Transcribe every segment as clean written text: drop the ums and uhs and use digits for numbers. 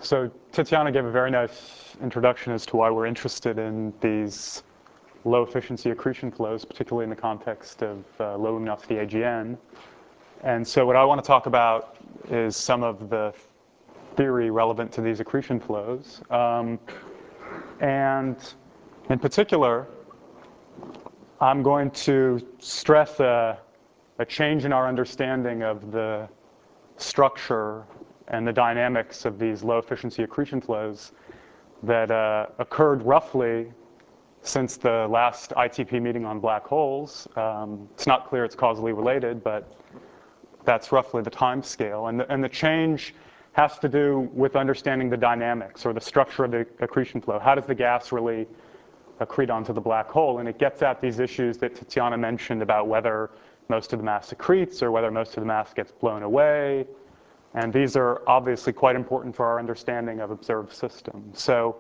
So Tiziana gave a very nice introduction as to why we're interested in these low efficiency accretion flows, particularly in the context of low luminosity AGN. And so what I want to talk about is some of the theory relevant to these accretion flows. And in particular, I'm going to stress a change in our understanding of the structure and the dynamics of these low efficiency accretion flows that occurred roughly since the last ITP meeting on black holes. It's not clear it's causally related, but that's roughly the time scale. And the change has to do with understanding the dynamics or the structure of the accretion flow. How does the gas really accrete onto the black hole? And it gets at these issues that Tiziana mentioned about whether most of the mass accretes or whether most of the mass gets blown away. And these are obviously quite important for our understanding of observed systems. So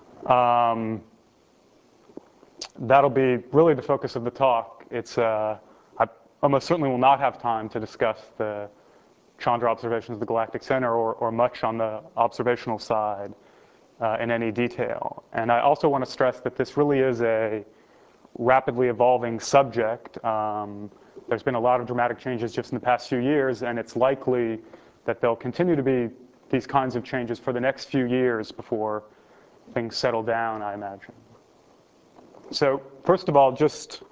that'll be really the focus of the talk. I almost certainly will not have time to discuss the Chandra observations of the galactic center or much on the observational side in any detail. And I also want to stress that this really is a rapidly evolving subject. There's been a lot of dramatic changes just in the past few years, and it's likely that there'll continue to be these kinds of changes for the next few years before things settle down, I imagine. So first of all, just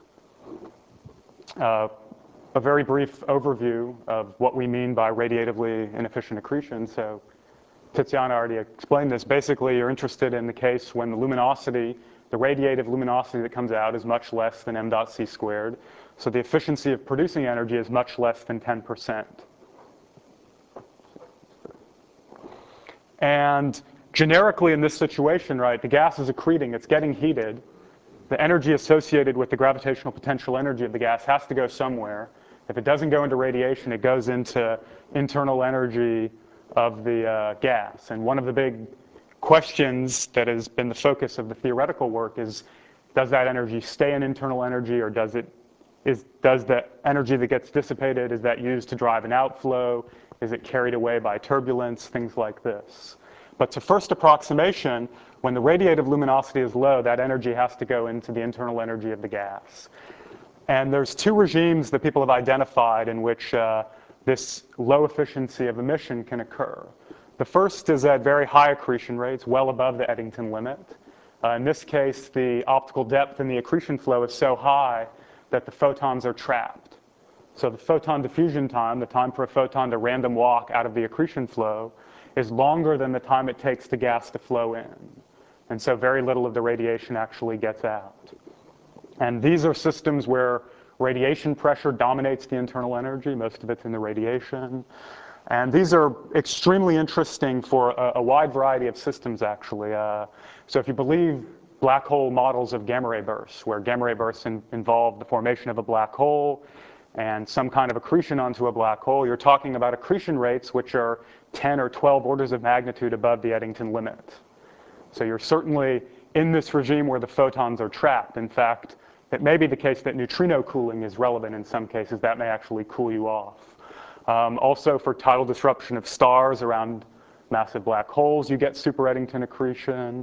a very brief overview of what we mean by radiatively inefficient accretion. So Tiziana already explained this. Basically, you're interested in the case when the luminosity, the radiative luminosity that comes out is much less than m dot c squared. So the efficiency of producing energy is much less than 10%. And generically in this situation, right, the gas is accreting, it's getting heated. The energy associated with the gravitational potential energy of the gas has to go somewhere. If it doesn't go into radiation, it goes into internal energy of the gas. And one of the big questions that has been the focus of the theoretical work is, does that energy stay in internal energy, or does the energy that gets dissipated, is that used to drive an outflow? Is it carried away by turbulence? Things like this. But to first approximation, when the radiative luminosity is low, that energy has to go into the internal energy of the gas. And there's two regimes that people have identified in which this low efficiency of emission can occur. The first is at very high accretion rates, well above the Eddington limit. In this case, the optical depth in the accretion flow is so high that the photons are trapped. So the photon diffusion time, the time for a photon to random walk out of the accretion flow, is longer than the time it takes the gas to flow in. And so very little of the radiation actually gets out. And these are systems where radiation pressure dominates the internal energy. Most of it's in the radiation. And these are extremely interesting for a wide variety of systems, actually. So if you believe black hole models of gamma ray bursts, where gamma ray bursts involve the formation of a black hole and some kind of accretion onto a black hole, you're talking about accretion rates which are 10 or 12 orders of magnitude above the Eddington limit. So you're certainly in this regime where the photons are trapped. In fact, it may be the case that neutrino cooling is relevant in some cases. That may actually cool you off. Also, for tidal disruption of stars around massive black holes, you get super Eddington accretion.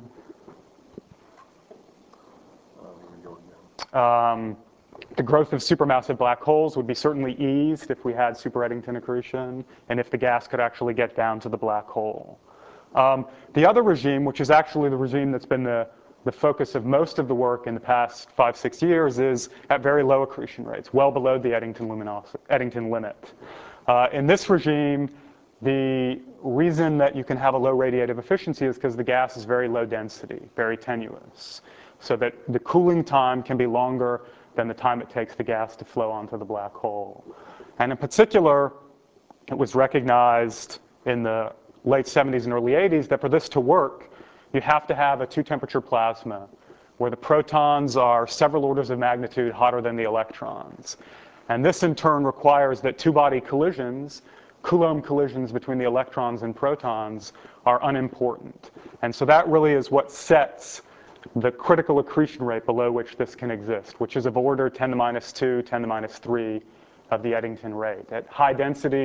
The growth of supermassive black holes would be certainly eased if we had super Eddington accretion and if the gas could actually get down to the black hole. The other regime, which is actually the regime that's been the focus of most of the work in the past 5-6 years, is at very low accretion rates, well below the Eddington limit. In this regime, the reason that you can have a low radiative efficiency is because the gas is very low density, very tenuous, so that the cooling time can be longer than the time it takes the gas to flow onto the black hole. And in particular, it was recognized in the late 70s and early 80s that for this to work, you have to have a two-temperature plasma where the protons are several orders of magnitude hotter than the electrons. And this in turn requires that two-body collisions, Coulomb collisions between the electrons and protons, are unimportant. And so that really is what sets the critical accretion rate below which this can exist, which is of order 10⁻², 10⁻³ of the Eddington rate. At high densities,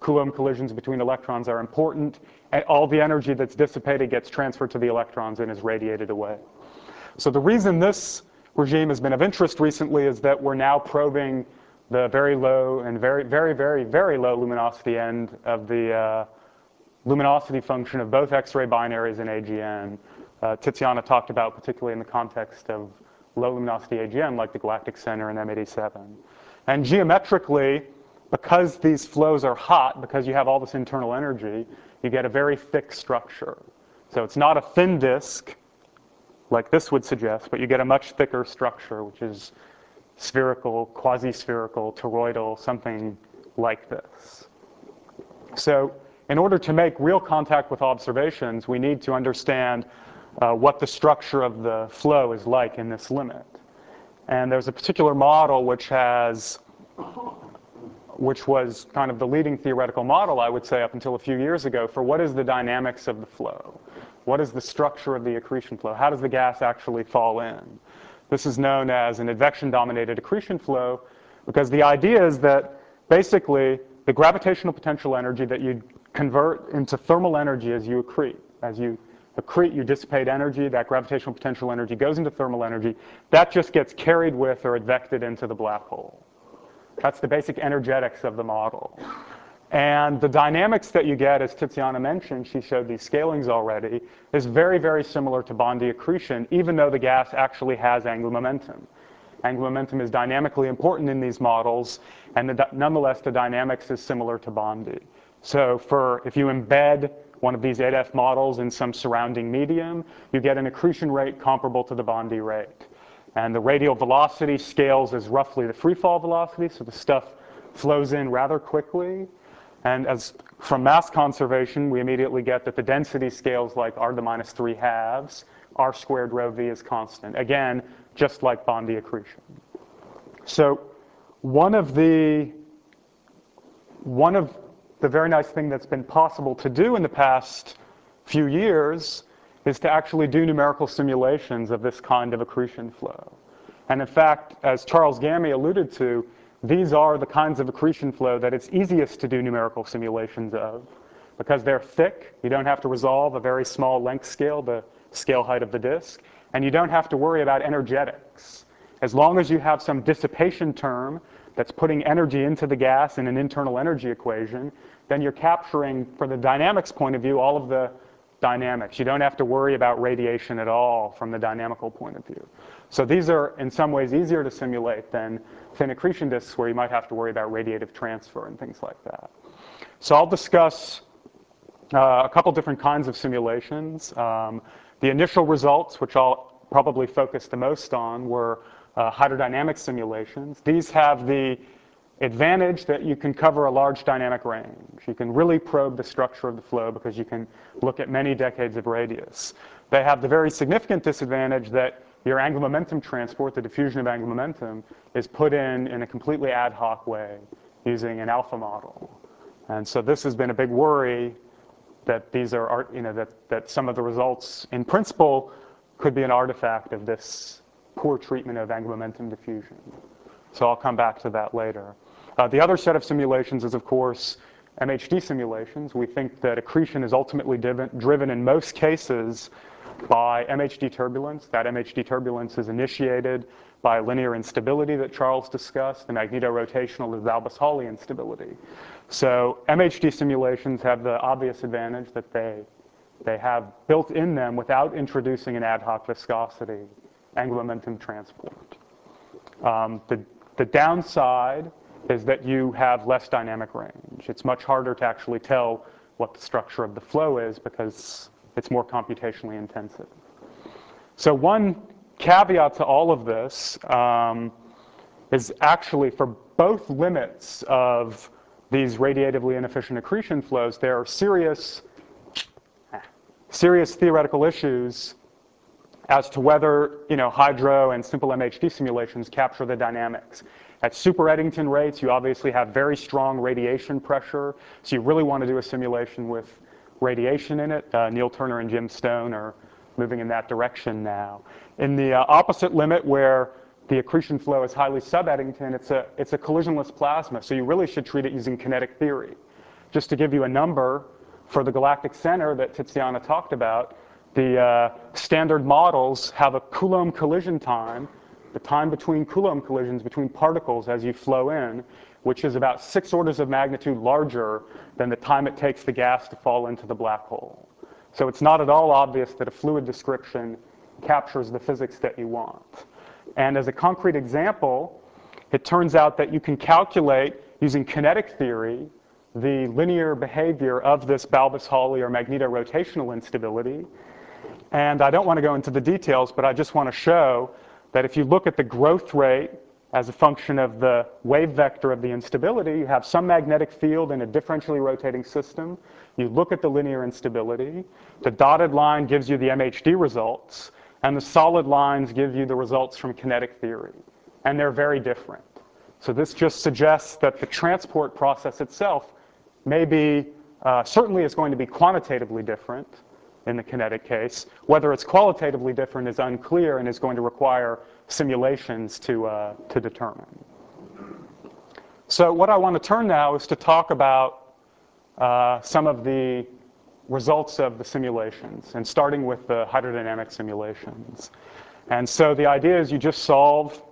Coulomb collisions between electrons are important, and all the energy that's dissipated gets transferred to the electrons and is radiated away. So the reason this regime has been of interest recently is that we're now probing the very low and very, very, very, very low luminosity end of the luminosity function of both X-ray binaries and AGN. Tiziana talked about, particularly in the context of low luminosity AGN, like the galactic center and M87. And geometrically, because these flows are hot, because you have all this internal energy, you get a very thick structure. So it's not a thin disk, like this would suggest, but you get a much thicker structure, which is spherical, quasi-spherical, toroidal, something like this. So in order to make real contact with observations, we need to understand what the structure of the flow is like in this limit. And there's a particular model which was kind of the leading theoretical model, I would say, up until a few years ago, for what is the dynamics of the flow? What is the structure of the accretion flow? How does the gas actually fall in? This is known as an advection-dominated accretion flow, because the idea is that basically the gravitational potential energy that you convert into thermal energy as you accrete. As you accrete, you dissipate energy. That gravitational potential energy goes into thermal energy. That just gets carried with or advected into the black hole. That's the basic energetics of the model. And the dynamics that you get, as Tiziana mentioned, she showed these scalings already, is very, very similar to Bondi accretion, even though the gas actually has angular momentum. Angular momentum is dynamically important in these models, and nonetheless, the dynamics is similar to Bondi. So if you embed one of these 8F models in some surrounding medium, you get an accretion rate comparable to the Bondi rate. And the radial velocity scales as roughly the free fall velocity, so the stuff flows in rather quickly. And as from mass conservation, we immediately get that the density scales like r to the minus 3 halves, r squared rho v is constant. Again, just like Bondi accretion. So one of the very nice thing that's been possible to do in the past few years is to actually do numerical simulations of this kind of accretion flow. And in fact, as Charles Gammey alluded to, these are the kinds of accretion flow that it's easiest to do numerical simulations of, because they're thick. You don't have to resolve a very small length scale, the scale height of the disk, and you don't have to worry about energetics. As long as you have some dissipation term that's putting energy into the gas in an internal energy equation, then you're capturing, from the dynamics point of view, all of the dynamics. You don't have to worry about radiation at all from the dynamical point of view. So these are, in some ways, easier to simulate than thin accretion disks, where you might have to worry about radiative transfer and things like that. So I'll discuss a couple different kinds of simulations. The initial results, which I'll probably focus the most on, were hydrodynamic simulations. These have the advantage that you can cover a large dynamic range. You can really probe the structure of the flow because you can look at many decades of radius. They have the very significant disadvantage that your angular momentum transport, the diffusion of angular momentum, is put in a completely ad hoc way using an alpha model. And so this has been a big worry that these are, that some of the results, in principle, could be an artifact of this poor treatment of angular momentum diffusion. So I'll come back to that later. The other set of simulations is, of course, MHD simulations. We think that accretion is ultimately driven in most cases by MHD turbulence. That MHD turbulence is initiated by linear instability that Charles discussed, the magnetorotational to Albus-Hawley instability. So MHD simulations have the obvious advantage that they have built in them, without introducing an ad hoc viscosity, angular momentum transport. The downside is that you have less dynamic range. It's much harder to actually tell what the structure of the flow is because it's more computationally intensive. So one caveat to all of this is actually, for both limits of these radiatively inefficient accretion flows, there are serious theoretical issues as to whether hydro and simple MHD simulations capture the dynamics. At super Eddington rates, you obviously have very strong radiation pressure, so you really want to do a simulation with radiation in it. Neil Turner and Jim Stone are moving in that direction now. In the opposite limit, where the accretion flow is highly sub-Eddington, it's a collisionless plasma, so you really should treat it using kinetic theory. just to give you a number, for the galactic center that Tiziana talked about, the standard models have a Coulomb collision time, the time between Coulomb collisions between particles as you flow in, which is about 6 orders of magnitude larger than the time it takes the gas to fall into the black hole. So it's not at all obvious that a fluid description captures the physics that you want. And as a concrete example, it turns out that you can calculate, using kinetic theory, the linear behavior of this Balbus-Hawley or magnetorotational instability. And I don't want to go into the details, but I just want to show that if you look at the growth rate as a function of the wave vector of the instability, you have some magnetic field in a differentially rotating system. You look at the linear instability. The dotted line gives you the MHD results, and the solid lines give you the results from kinetic theory. And they're very different. So this just suggests that the transport process itself may be, certainly is going to be quantitatively different in the kinetic case. Whether it's qualitatively different is unclear and is going to require simulations to determine. So what I want to turn now is to talk about some of the results of the simulations, and starting with the hydrodynamic simulations. And so the idea is you solve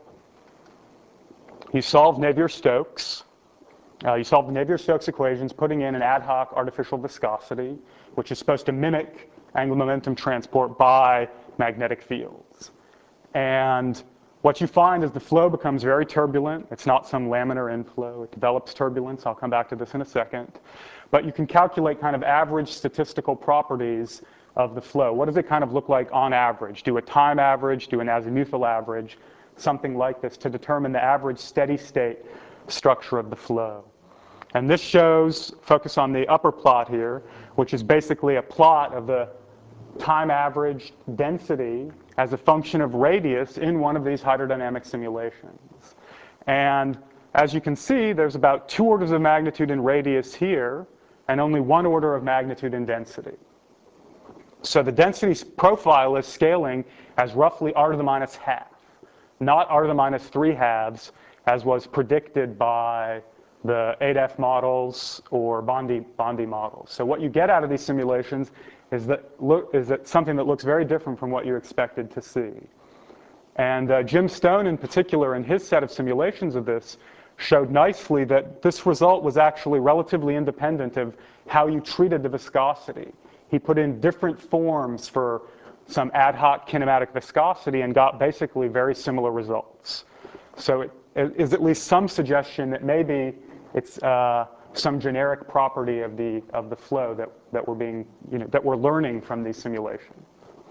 Navier-Stokes. You solve the Navier-Stokes equations, putting in an ad hoc artificial viscosity, which is supposed to mimic angular momentum transport by magnetic fields. And what you find is the flow becomes very turbulent. It's not some laminar inflow. It develops turbulence. I'll come back to this in a second. But you can calculate kind of average statistical properties of the flow. What does it kind of look like on average? Do a time average, do an azimuthal average, something like this, to determine the average steady state structure of the flow. And this shows, focus on the upper plot here, which is basically a plot of the time average density as a function of radius in one of these hydrodynamic simulations. And as you can see, there's about 2 orders of magnitude in radius here, and only 1 order of magnitude in density. So the density profile is scaling as roughly r to the minus half, not r to the minus 3 halves, as was predicted by the ADEF models or Bondi models. So what you get out of these simulations is that something that looks very different from what you expected to see. And Jim Stone, in particular, in his set of simulations of this, showed nicely that this result was actually relatively independent of how you treated the viscosity. He put in different forms for some ad hoc kinematic viscosity and got basically very similar results. So it is at least some suggestion that maybe it's some generic property of the flow that we're learning from these simulations.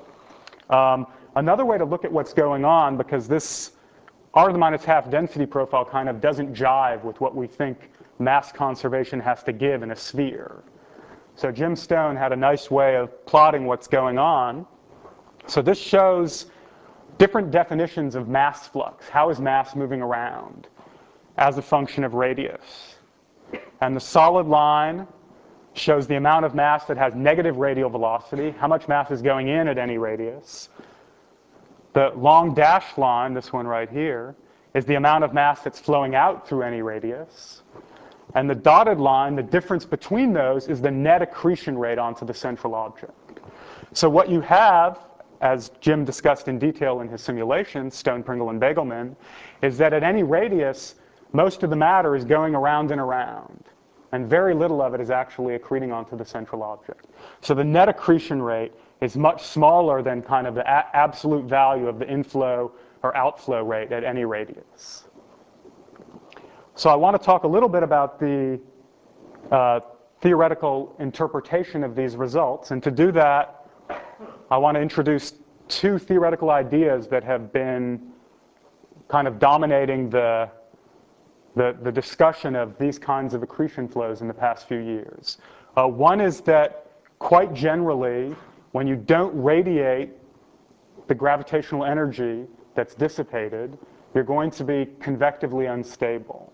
Another way to look at what's going on, because this r to the minus half density profile kind of doesn't jive with what we think mass conservation has to give in a sphere. So Jim Stone had a nice way of plotting what's going on. So this shows different definitions of mass flux. How is mass moving around as a function of radius? And the solid line shows the amount of mass that has negative radial velocity, how much mass is going in at any radius. The long dashed line, this one right here, is the amount of mass that's flowing out through any radius. And the dotted line, the difference between those, is the net accretion rate onto the central object. So what you have, as Jim discussed in detail in his simulations, Stone, Pringle, and Begelman, is that at any radius, most of the matter is going around and around, and very little of it is actually accreting onto the central object. So the net accretion rate is much smaller than kind of the absolute value of the inflow or outflow rate at any radius. So I want to talk a little bit about the theoretical interpretation of these results, and to do that, I want to introduce 2 theoretical ideas that have been kind of dominating the discussion of these kinds of accretion flows in the past few years. One is that quite generally, when you don't radiate the gravitational energy that's dissipated, you're going to be convectively unstable.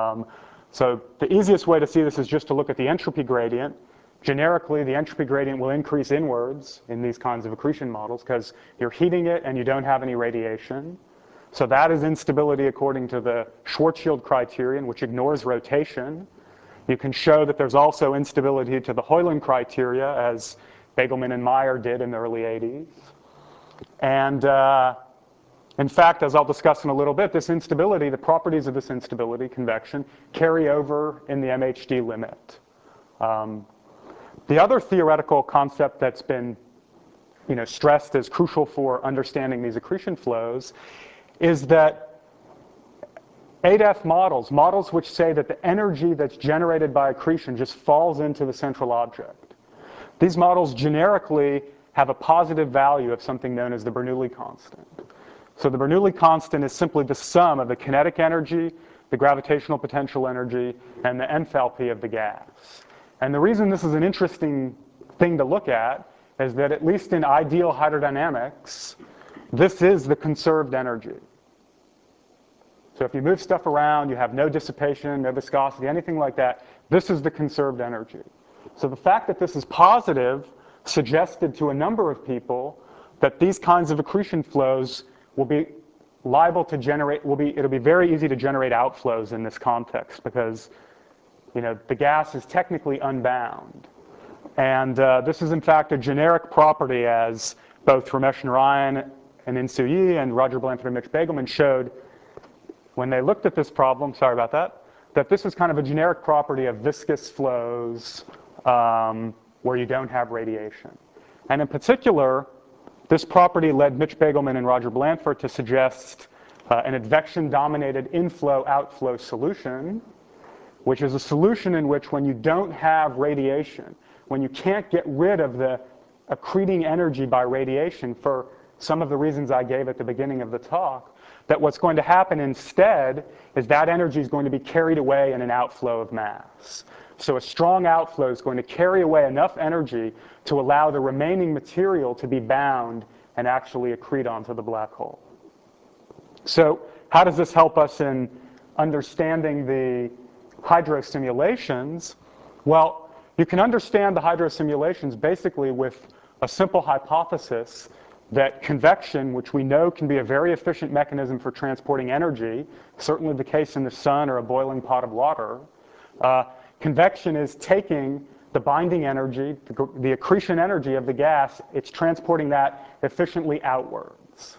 So the easiest way to see this is just to look at the entropy gradient. Generically, the entropy gradient will increase inwards in these kinds of accretion models because you're heating it and you don't have any radiation. So that is instability according to the Schwarzschild criterion, which ignores rotation. You can show that there's also instability to the Hoyland criteria, as Begelman and Meyer did in the early 80s. And in fact, as I'll discuss in a little bit, this instability, the properties of this instability, convection, carry over in the MHD limit. The other theoretical concept that's been stressed as crucial for understanding these accretion flows is that ADEF models which say that the energy that's generated by accretion just falls into the central object. These models generically have a positive value of something known as the Bernoulli constant. So the Bernoulli constant is simply the sum of the kinetic energy, the gravitational potential energy, and the enthalpy of the gas. And the reason this is an interesting thing to look at is that at least in ideal hydrodynamics, this is the conserved energy. So if you move stuff around, you have no dissipation, no viscosity, anything like that, this is the conserved energy. So the fact that this is positive suggested to a number of people that these kinds of accretion flows will be liable to generate, it'll be very easy to generate outflows in this context because the gas is technically unbound. And this is in fact a generic property, as both Ramesh Narayan and Insoo Yi and Roger Blanford and Mitch Begelman showed when they looked at this problem, sorry about that this is kind of a generic property of viscous flows where you don't have radiation. And in particular, this property led Mitch Begelman and Roger Blanford to suggest an advection-dominated inflow-outflow solution, which is a solution in which when you don't have radiation, when you can't get rid of the accreting energy by radiation for some of the reasons I gave at the beginning of the talk, that what's going to happen instead is that energy is going to be carried away in an outflow of mass. So a strong outflow is going to carry away enough energy to allow the remaining material to be bound and actually accrete onto the black hole. So how does this help us in understanding the hydrosimulations? Well, you can understand the hydrosimulations basically with a simple hypothesis that convection, which we know can be a very efficient mechanism for transporting energy, certainly the case in the sun or a boiling pot of water, convection is taking the binding energy, the accretion energy of the gas, it's transporting that efficiently outwards.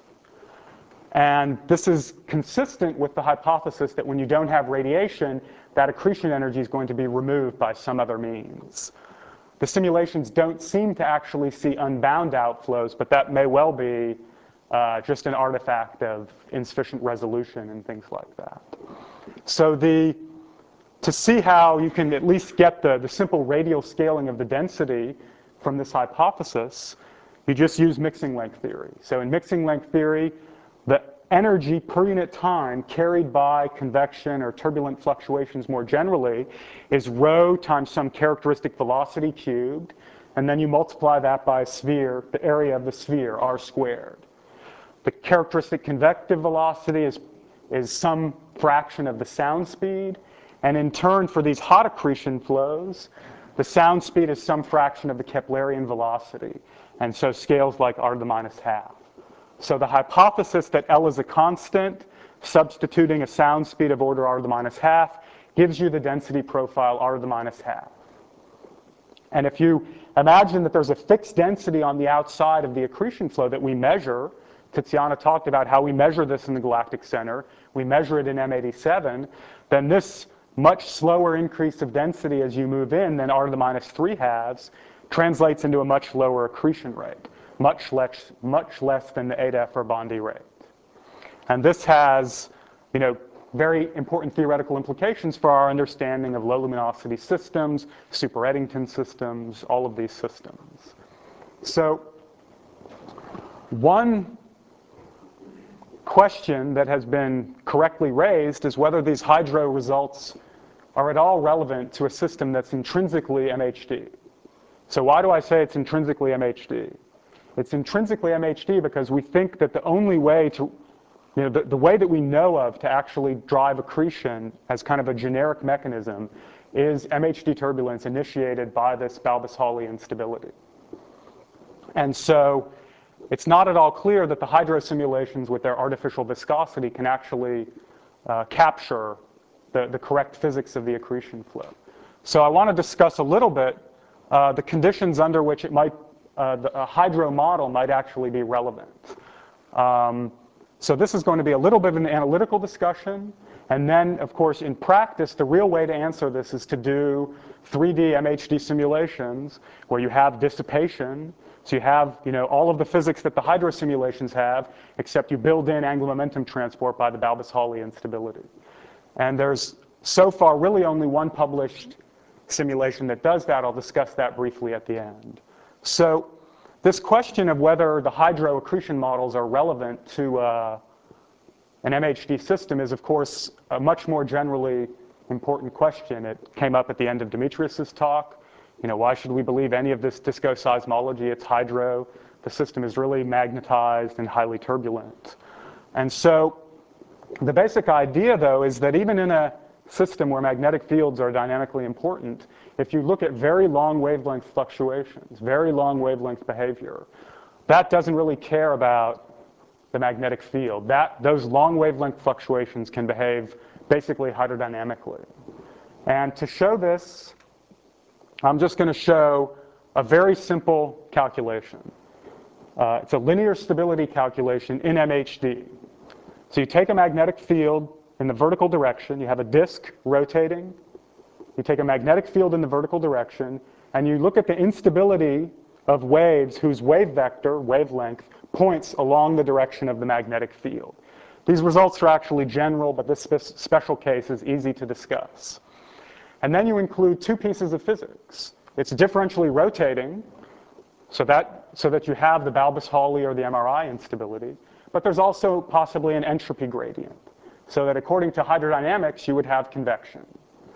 And this is consistent with the hypothesis that when you don't have radiation, that accretion energy is going to be removed by some other means. The simulations don't seem to actually see unbound outflows, but that may well be just an artifact of insufficient resolution and things like that. So to see how you can at least get the simple radial scaling of the density from this hypothesis, you just use mixing length theory. So in mixing length theory, the energy per unit time carried by convection or turbulent fluctuations more generally is rho times some characteristic velocity cubed, and then you multiply that by a sphere, the area of the sphere, r squared. The characteristic convective velocity is some fraction of the sound speed, and in turn for these hot accretion flows, the sound speed is some fraction of the Keplerian velocity, and so scales like r to the minus half. So the hypothesis that L is a constant, substituting a sound speed of order r to the minus half, gives you the density profile r to the minus half. And if you imagine that there's a fixed density on the outside of the accretion flow that we measure, Tiziana talked about how we measure this in the galactic center, we measure it in M87, then this much slower increase of density as you move in than r to the minus 3/2 translates into a much lower accretion rate. Much less than the ADEF or Bondi rate. And this has, very important theoretical implications for our understanding of low luminosity systems, super Eddington systems, all of these systems. So one question that has been correctly raised is whether these hydro results are at all relevant to a system that's intrinsically MHD. So why do I say it's intrinsically MHD? It's intrinsically MHD because we think that the only way to, the way that we know of to actually drive accretion as kind of a generic mechanism is MHD turbulence initiated by this Balbus-Hawley instability. And so it's not at all clear that the hydro simulations with their artificial viscosity can actually capture the correct physics of the accretion flow. So I want to discuss a little bit the conditions under which a hydro model might actually be relevant. So this is going to be a little bit of an analytical discussion. And then, of course, in practice, the real way to answer this is to do 3D MHD simulations where you have dissipation. So you have all of the physics that the hydro simulations have, except you build in angular momentum transport by the Balbus-Hawley instability. And there's so far really only one published simulation that does that. I'll discuss that briefly at the end. So this question of whether the hydro accretion models are relevant to an MHD system is, of course, a much more generally important question. It came up at the end of Demetrius's talk. Why should we believe any of this discoseismology? It's hydro. The system is really magnetized and highly turbulent. And so the basic idea, though, is that even in a system where magnetic fields are dynamically important, if you look at very long wavelength fluctuations, very long wavelength behavior, that doesn't really care about the magnetic field. Those long wavelength fluctuations can behave basically hydrodynamically. And to show this, I'm just going to show a very simple calculation. It's a linear stability calculation in MHD. So you take a magnetic field in the vertical direction, you have a disk rotating, you take a magnetic field in the vertical direction, and you look at the instability of waves whose wave vector, wavelength, points along the direction of the magnetic field. These results are actually general, but this special case is easy to discuss. And then you include two pieces of physics. It's differentially rotating, so that you have the Balbus-Hawley or the MRI instability, but there's also possibly an entropy gradient, so that according to hydrodynamics, you would have convection.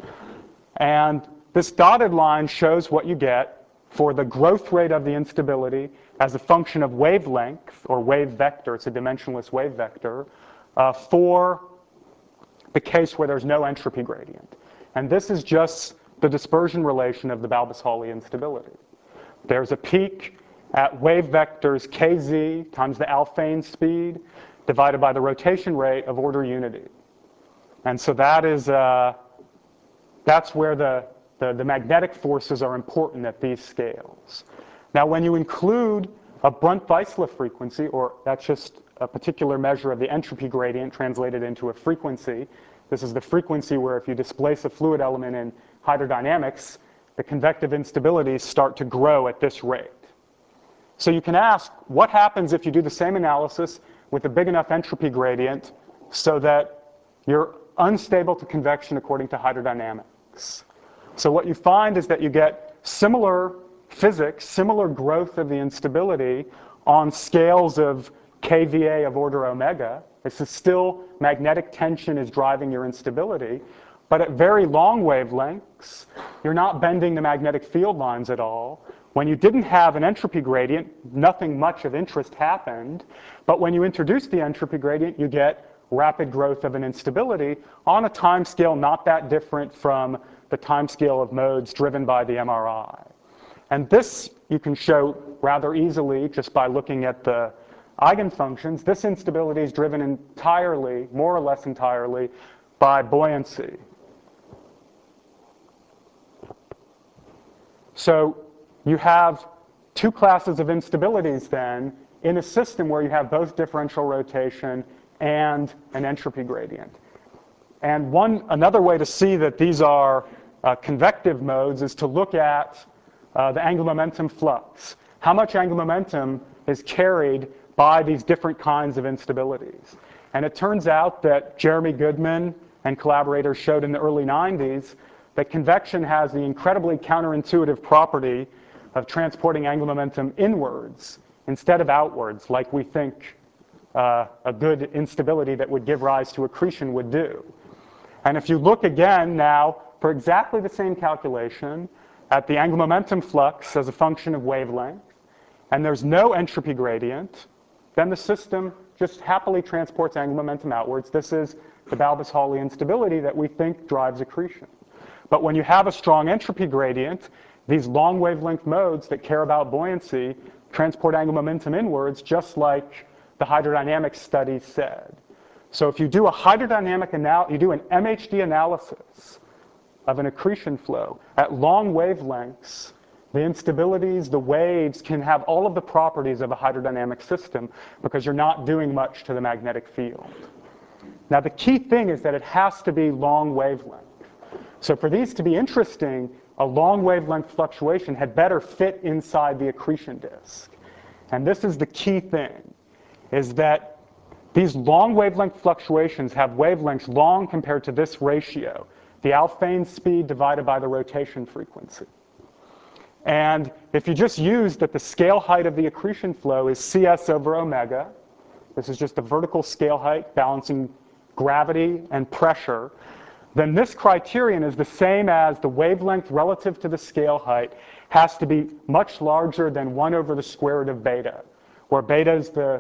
And this dotted line shows what you get for the growth rate of the instability as a function of wavelength or wave vector. It's a dimensionless wave vector for the case where there's no entropy gradient. And this is just the dispersion relation of the Balbus-Hawley instability. There's a peak at wave vectors kz times the Alfvén speed divided by the rotation rate of order unity. And so that's where the magnetic forces are important at these scales. Now, when you include a Brunt-Weissler frequency, or that's just a particular measure of the entropy gradient translated into a frequency, this is the frequency where if you displace a fluid element in hydrodynamics, the convective instabilities start to grow at this rate. So you can ask, what happens if you do the same analysis with a big enough entropy gradient so that you're unstable to convection according to hydrodynamics? So what you find is that you get similar physics, similar growth of the instability on scales of kVA of order omega. This is still magnetic tension is driving your instability, but at very long wavelengths, you're not bending the magnetic field lines at all. When you didn't have an entropy gradient, nothing much of interest happened, but when you introduce the entropy gradient, you get rapid growth of an instability on a time scale not that different from the time scale of modes driven by the MRI. And this you can show rather easily just by looking at the eigenfunctions. This instability is driven entirely, more or less entirely, by buoyancy. So you have two classes of instabilities then in a system where you have both differential rotation and an entropy gradient. And another way to see that these are convective modes is to look at the angular momentum flux. How much angular momentum is carried by these different kinds of instabilities? And it turns out that Jeremy Goodman and collaborators showed in the early 90s that convection has the incredibly counterintuitive property of transporting angular momentum inwards instead of outwards, like we think a good instability that would give rise to accretion would do. And if you look again now for exactly the same calculation at the angular momentum flux as a function of wavelength, and there's no entropy gradient, then the system just happily transports angular momentum outwards. This is the Balbus-Hawley instability that we think drives accretion. But when you have a strong entropy gradient, these long wavelength modes that care about buoyancy transport angular momentum inwards, just like the hydrodynamic study said. So if you do a hydrodynamic you do an MHD analysis of an accretion flow. At long wavelengths, the instabilities, the waves can have all of the properties of a hydrodynamic system because you're not doing much to the magnetic field. Now the key thing is that it has to be long wavelength. So for these to be interesting, a long wavelength fluctuation had better fit inside the accretion disk. And this is the key thing, is that these long wavelength fluctuations have wavelengths long compared to this ratio, the Alfvén speed divided by the rotation frequency. And if you just use that the scale height of the accretion flow is Cs over omega, this is just the vertical scale height balancing gravity and pressure, then this criterion is the same as the wavelength relative to the scale height has to be much larger than 1 over the square root of beta, where beta is the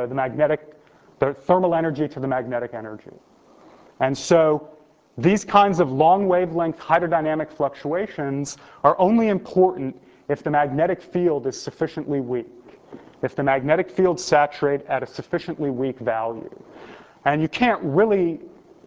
thermal energy to the magnetic energy. And so these kinds of long wavelength hydrodynamic fluctuations are only important if the magnetic field is sufficiently weak, if the magnetic fields saturate at a sufficiently weak value. And you can't really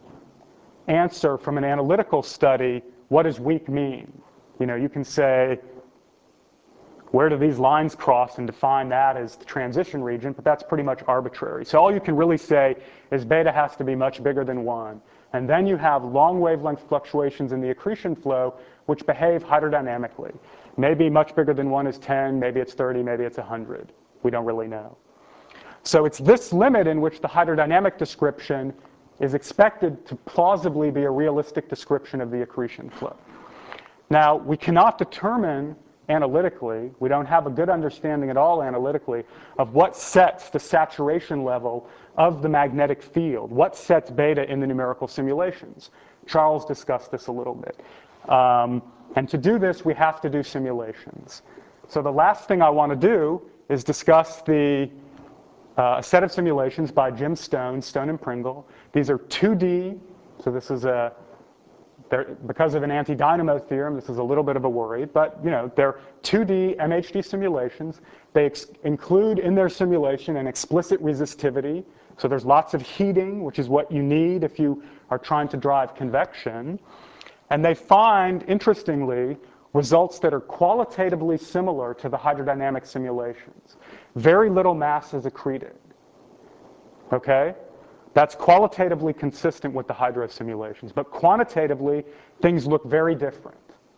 answer from an analytical study, what does weak mean? You know, you can say, where do these lines cross and define that as the transition region, but that's pretty much arbitrary. So all you can really say is beta has to be much bigger than 1. And then you have long wavelength fluctuations in the accretion flow which behave hydrodynamically. Maybe much bigger than 1 is 10, maybe it's 30, maybe it's 100. We don't really know. So it's this limit in which the hydrodynamic description is expected to plausibly be a realistic description of the accretion flow. Now, we cannot determine analytically, we don't have a good understanding at all analytically of what sets the saturation level of the magnetic field, what sets beta in the numerical simulations. Charles discussed this a little bit. And to do this, we have to do simulations. So the last thing I want to do is discuss a set of simulations by Jim Stone, Stone and Pringle. These are 2D, so this is because of an anti-dynamo theorem, this is a little bit of a worry, but you know, they're 2D MHD simulations. They include in their simulation an explicit resistivity, so there's lots of heating, which is what you need if you are trying to drive convection. And they find, interestingly, results that are qualitatively similar to the hydrodynamic simulations. Very little mass is accreted. Okay? That's qualitatively consistent with the hydro simulations, but quantitatively, things look very different.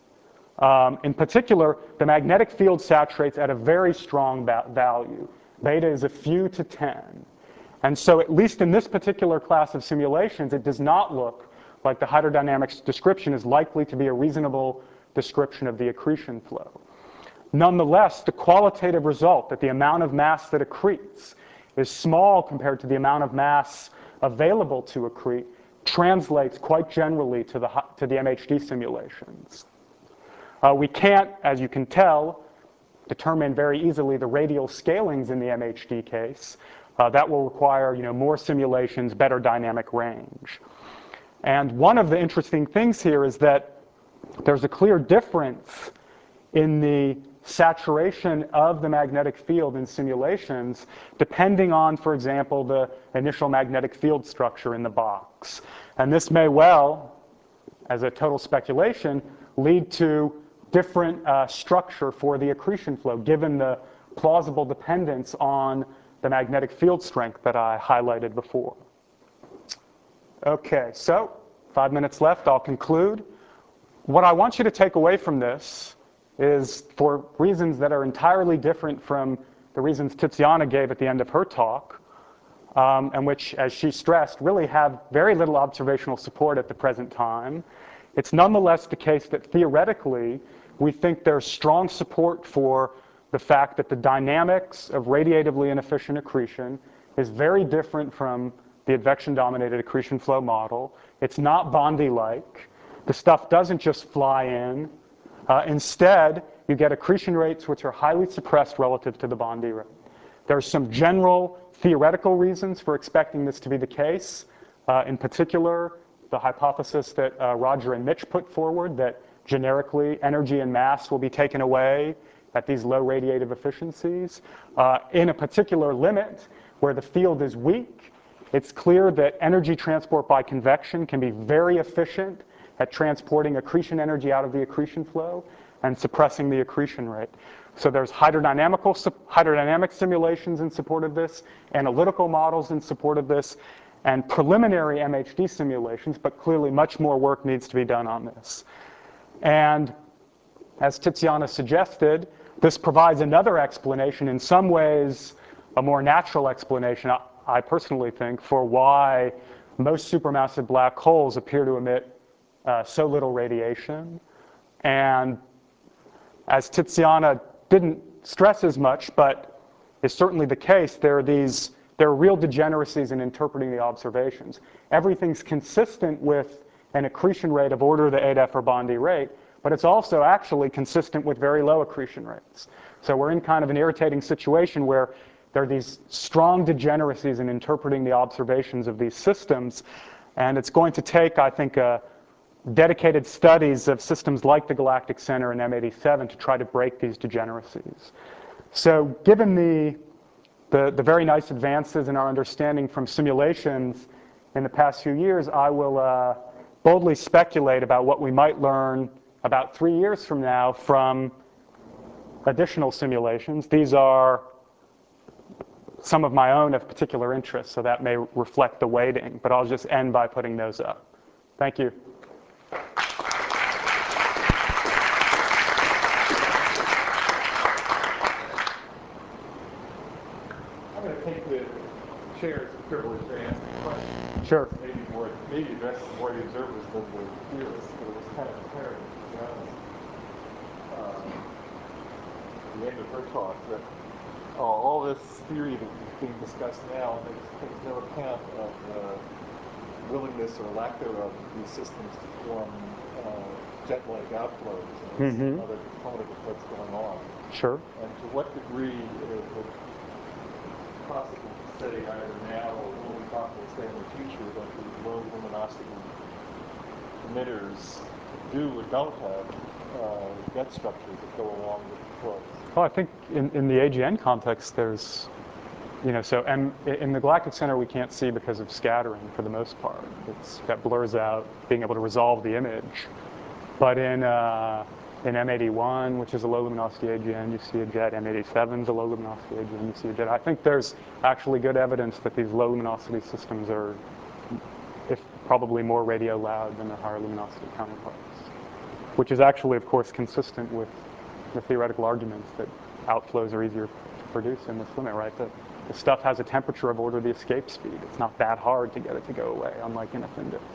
In particular, the magnetic field saturates at a very strong value. Beta is a few to 10. And so at least in this particular class of simulations, it does not look like the hydrodynamics description is likely to be a reasonable description of the accretion flow. Nonetheless, the qualitative result that the amount of mass that accretes is small compared to the amount of mass available to accrete translates quite generally to the MHD simulations. We can't, as you can tell, determine very easily the radial scalings in the MHD case. That will require, you know, more simulations, better dynamic range. And one of the interesting things here is that there's a clear difference in the saturation of the magnetic field in simulations depending on, for example, the initial magnetic field structure in the box. And this may well, as a total speculation, lead to different structure for the accretion flow given the plausible dependence on the magnetic field strength that I highlighted before. Okay, so 5 minutes left, I'll conclude. What I want you to take away from this is, for reasons that are entirely different from the reasons Tiziana gave at the end of her talk, and which, as she stressed, really have very little observational support at the present time, it's nonetheless the case that theoretically we think there's strong support for the fact that the dynamics of radiatively inefficient accretion is very different from the advection-dominated accretion flow model. It's not Bondi-like. The stuff doesn't just fly in. Instead, you get accretion rates which are highly suppressed relative to the Bondi rate. There are some general theoretical reasons for expecting this to be the case. In particular, the hypothesis that Roger and Mitch put forward, that generically energy and mass will be taken away at these low radiative efficiencies. In a particular limit where the field is weak, it's clear that energy transport by convection can be very efficient at transporting accretion energy out of the accretion flow and suppressing the accretion rate. So there's hydrodynamic simulations in support of this, analytical models in support of this, and preliminary MHD simulations, but clearly much more work needs to be done on this. And as Tiziana suggested, this provides another explanation, in some ways a more natural explanation, I personally think, for why most supermassive black holes appear to emit so little radiation. And as Tiziana didn't stress as much, but is certainly the case, there are real degeneracies in interpreting the observations. Everything's consistent with an accretion rate of order the 8F or Bondi rate, but it's also actually consistent with very low accretion rates. So we're in kind of an irritating situation where there are these strong degeneracies in interpreting the observations of these systems, and it's going to take, I think, dedicated studies of systems like the Galactic Center and M87 to try to break these degeneracies. So given the very nice advances in our understanding from simulations in the past few years, I will boldly speculate about what we might learn about 3 years from now from additional simulations. These are some of my own of particular interest, so that may reflect the weighting, but I'll just end by putting those up. Thank you. I'm going to take the chair as a privilege to answer the question. Sure. Maybe addresses more the observers than the theorists, but it was kind of apparent at the end of her talk that all this theory that's being discussed now takes no account of the willingness or lack thereof of these systems to form jet-like outflows. That's another component of what's going on. Sure. And to what degree is it possible to say either now or will be possible to say in the future that the low luminosity emitters do or don't have jet structures that go along with the flows? Well, I think in the AGN context, there's, so in the Galactic Center we can't see because of scattering for the most part. That blurs out being able to resolve the image. But in M81, which is a low luminosity AGN, you see a jet. M87 is a low luminosity AGN, you see a jet. I think there's actually good evidence that these low luminosity systems are probably more radio loud than their higher luminosity counterparts, which is actually, of course, consistent with the theoretical arguments that outflows are easier to produce in this limit, right? The stuff has a temperature of order the escape speed. It's not that hard to get it to go away, unlike in a thin disk.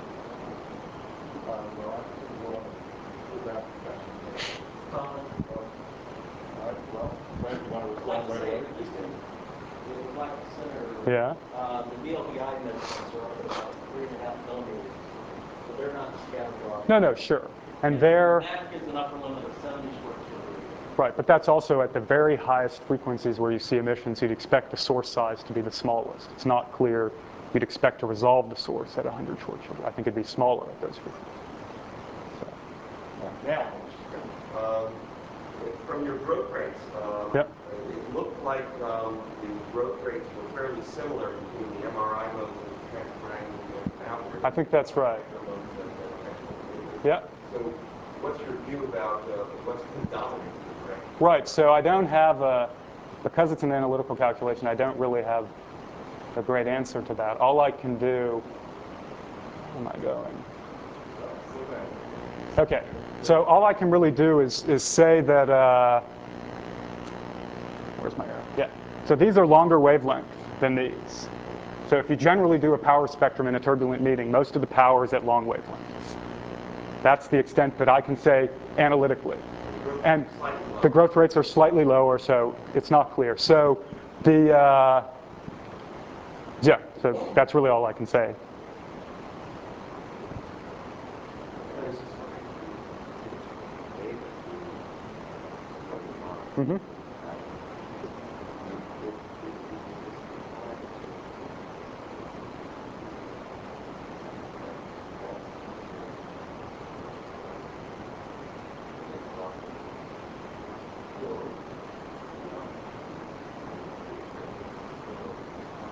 Yeah. The VLBI measurements are up about 3.5 millimeters, so they're not scattered. No, sure. And that gives an upper limit of 70 Schwarzschild. Right, but that's also at the very highest frequencies where you see emissions, you'd expect the source size to be the smallest. It's not clear you'd expect to resolve the source at 100 Schwarzschild. I think it'd be smaller at those frequencies. So. Now, from your growth rates, yep. It looked like the growth rates were fairly similar between the MRI modes and the transforaminal and outward. I think that's right. Yeah. So what's your view about what's predominant? Right, so I don't have because it's an analytical calculation, I don't really have a great answer to that. All I can do, where am I going? Okay, so all I can really do is say that, where's my arrow? Yeah, so these are longer wavelength than these. So if you generally do a power spectrum in a turbulent meeting, most of the power is at long wavelengths. That's the extent that I can say analytically. And the growth rates are slightly lower, so it's not clear. So yeah, so that's really all I can say. Mm-hmm.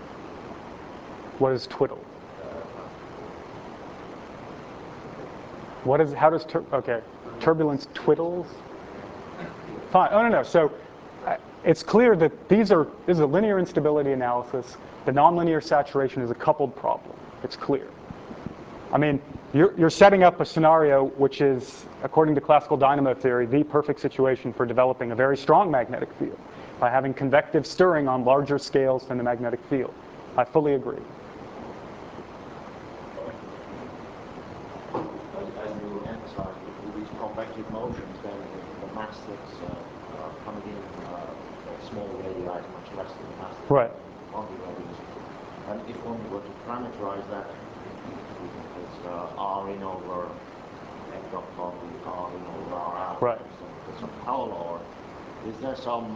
What is twiddle? How does, turbulence twiddles? Fine, oh no, so it's clear that this is a linear instability analysis. The nonlinear saturation is a coupled problem. It's clear. I mean, you're setting up a scenario which is, according to classical dynamo theory, the perfect situation for developing a very strong magnetic field by having convective stirring on larger scales than the magnetic field. I fully agree. As you emphasized, with these convective motions, then the mass that's coming in small radii is much less than the mass that's Right. on the radius. And if one were to parameterize that as R in over M dot R in over R out, Right. for some power law, is there some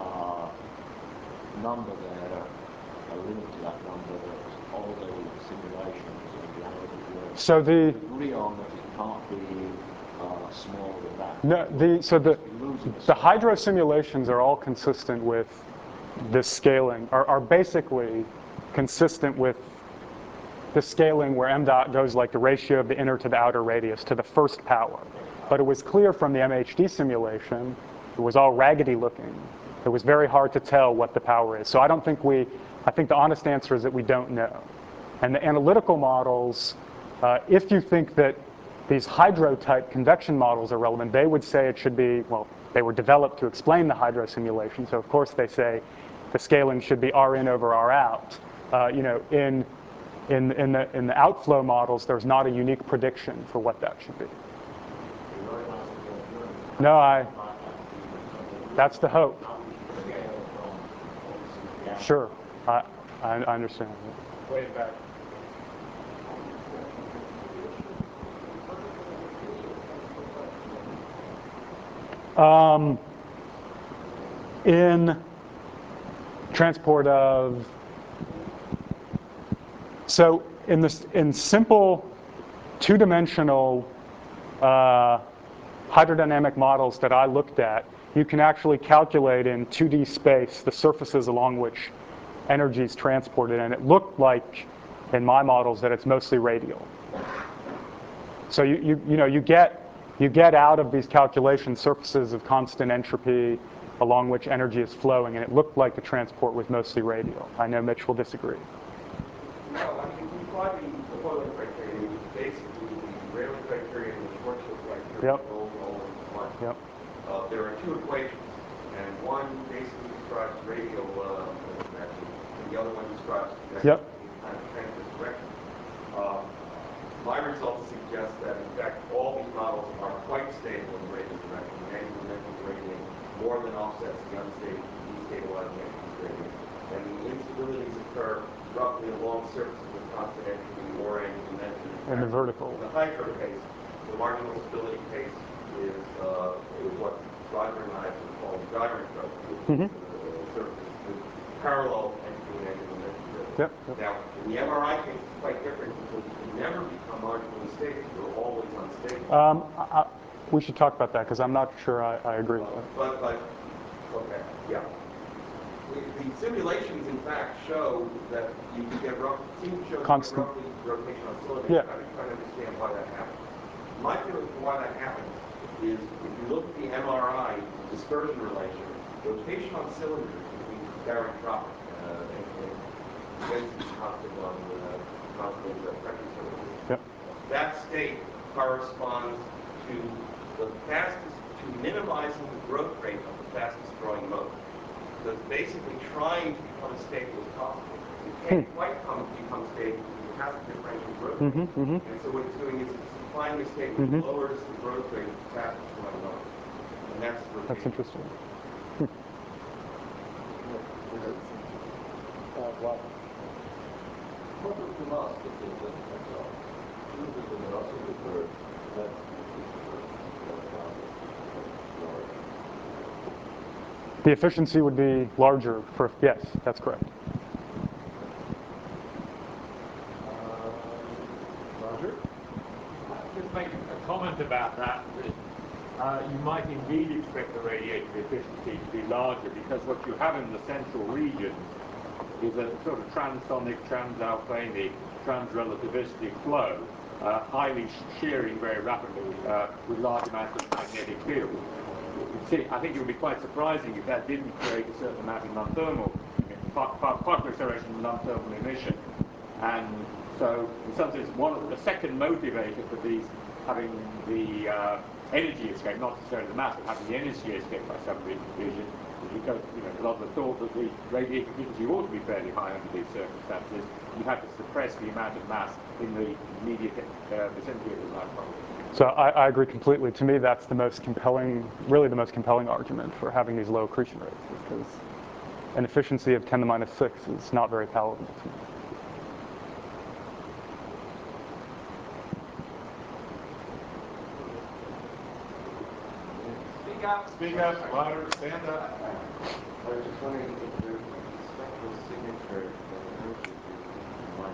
number there, a limit to that number that all the simulations and the analytical So the agree on that it can't be smaller than that? No, the hydro simulations are all consistent with this scaling, are basically consistent with the scaling where m dot goes like the ratio of the inner to the outer radius to the first power. But it was clear from the MHD simulation, it was all raggedy looking. It was very hard to tell what the power is. So I think the honest answer is that we don't know. And the analytical models, if you think that these hydro-type convection models are relevant, they would say it should be, well, they were developed to explain the hydro simulation. So of course they say the scaling should be R in over R out. In the outflow models, there's not a unique prediction for what that should be. No, that's the hope. Sure, I understand. Way back. In transport of, so in simple two-dimensional hydrodynamic models that I looked at, you can actually calculate in 2D space the surfaces along which energy is transported, and it looked like in my models that it's mostly radial. So you get out of these calculations surfaces of constant entropy along which energy is flowing, and it looked like the transport was mostly radial. I know Mitch will disagree. No, I mean, if you apply the Boylan criteria, which is basically the Rayleigh criteria and the Schwarzschild criteria, Yep. all in one. Yep. There are two equations, and one basically describes radial convection, and the other one describes convection Yep. in kind of transverse direction. My results suggest that, in fact, all these models are quite stable in the radial direction. The angular momentum gradient more than offsets the unstable, destabilizing energy gradient. And the instabilities occur roughly along surfaces with constant entropy or angular momentum. In the vertical. In the hydro case, the marginal stability case is what Roger and I would call the gyron curve, which is the surface with parallel entropy and angular momentum gradient. Yep. Now, in the MRI case, it's quite different because you can never become marginally stable. You're always unstable. We should talk about that because I'm not sure I agree with that. But okay, yeah. The simulations, in fact, show that you can get Constant. roughly rotational oscillation. Yeah. I'm trying to understand why that happens. My feeling for why that happens is if you look at the MRI dispersion relation, rotation on cylinders between barotropic and density constant on constant pressure cylinders. Yep. That state corresponds to minimizing the growth rate of the fastest growing mode. So it's basically trying to become as stable as possible. You can't quite become stable because it has a differential growth rate. And so what it's doing is it's applying a state which lowers the growth rate of the fastest growing mode. And that's interesting. The efficiency would be larger for, yes, that's correct. Roger? Just make a comment about that. You might indeed expect the radiative efficiency to be larger because what you have in the central region is a sort of transonic, transalfvénic, transrelativistic flow, highly shearing very rapidly with large amounts of magnetic field. I think it would be quite surprising if that didn't create a certain amount of non-thermal, particle acceleration and non-thermal emission. And so, in some sense, the second motivator for these having the energy escape, not necessarily the mass, but having the energy escape by subdivision, is because a lot of the thought that the radiative efficiency ought to be fairly high under these circumstances. You have to suppress the amount of mass in the immediate vicinity of the black hole. So I agree completely. To me, that's the most compelling, really the most compelling argument for having these low accretion rates, because an efficiency of 10 to the minus 6 is not very palatable to me. Speak up, louder, stand up. I was just wondering if the spectral signature that occurs with you while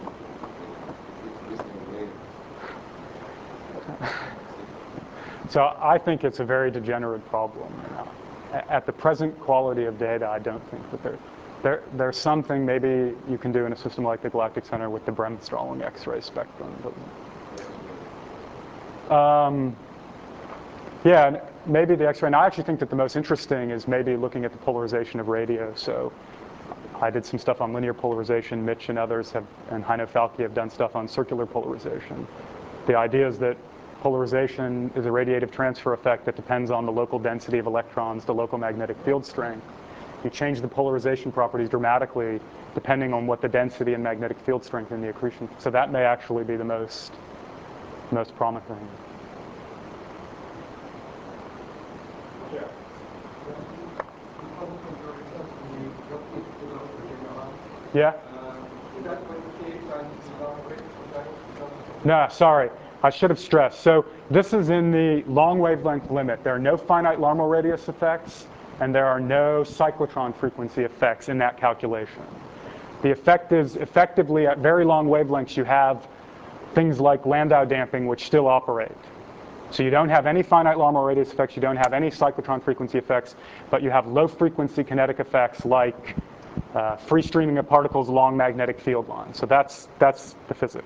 you're in, So I think it's a very degenerate problem. At the present quality of data, I don't think that there's something maybe you can do in a system like the Galactic Center with the Bremsstrahlung X-ray spectrum. But, yeah, maybe the X-ray. And I actually think that the most interesting is maybe looking at the polarization of radio. So I did some stuff on linear polarization. Mitch and others and Heino Falke have done stuff on circular polarization. The idea is that polarization is a radiative transfer effect that depends on the local density of electrons, the local magnetic field strength. You change the polarization properties dramatically depending on what the density and magnetic field strength in the accretion. So that may actually be the most promising. Yeah? No, sorry. I should have stressed. So this is in the long wavelength limit. There are no finite Larmor radius effects, and there are no cyclotron frequency effects in that calculation. The effect is effectively at very long wavelengths you have things like Landau damping which still operate. So you don't have any finite Larmor radius effects, you don't have any cyclotron frequency effects, but you have low frequency kinetic effects like free streaming of particles along magnetic field lines. So that's the physics.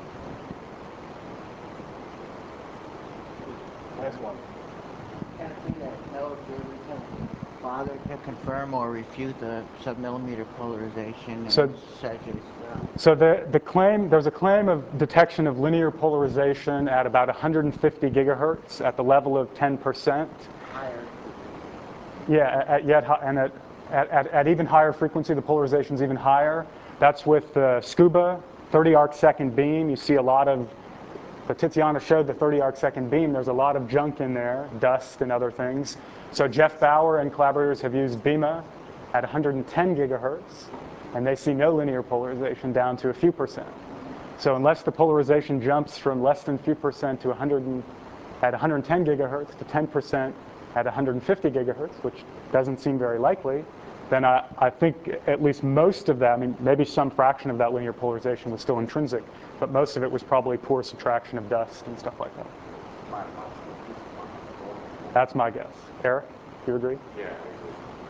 Last one. Can't we know if we can bother to confirm or refute the submillimeter polarization and Sedge's? So there's a claim of detection of linear polarization at about 150 gigahertz at the level of 10%. Higher. Yeah, at even higher frequency, the polarization is even higher. That's with SCUBA, 30 arc second beam. You see a lot of, Tiziana showed the 30 arc second beam. There's a lot of junk in there, dust and other things. So Jeff Bauer and collaborators have used BIMA at 110 gigahertz, and they see no linear polarization down to a few percent. So unless the polarization jumps from less than a few percent to at 110 gigahertz to 10% at 150 gigahertz, which doesn't seem very likely, then I think at least most of that, I mean, maybe some fraction of that linear polarization was still intrinsic, but most of it was probably poor subtraction of dust and stuff like that. That's my guess. Eric, do you agree? Yeah.